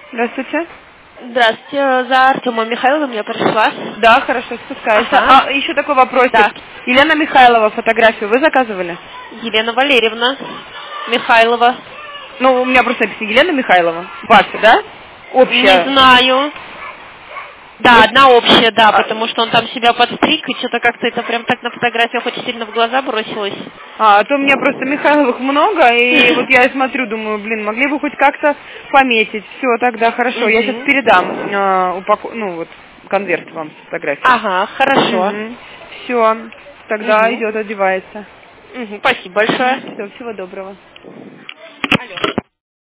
Здравствуйте. Здравствуйте, за Артемом Михайловым я пришла. Да, хорошо, спускайся. Ага. А еще такой вопросик. Да. Елена Михайлова, фотографию вы заказывали? Елена Валерьевна Михайлова. Ну, у меня просто написано Елена Михайлова. Ваша, да? Общая. Не знаю. Да, одна общая, да, потому что он там себя подстриг, и что-то как-то это прям так на фотографиях очень сильно в глаза бросилось. А то у меня просто Михайловых много, и вот я смотрю, думаю, блин, могли бы хоть как-то пометить. Все, тогда хорошо. Я сейчас передам конверт вам с фотографией. Ага, хорошо. Все, тогда идет, одевается. Спасибо большое. Все, всего доброго. Алло.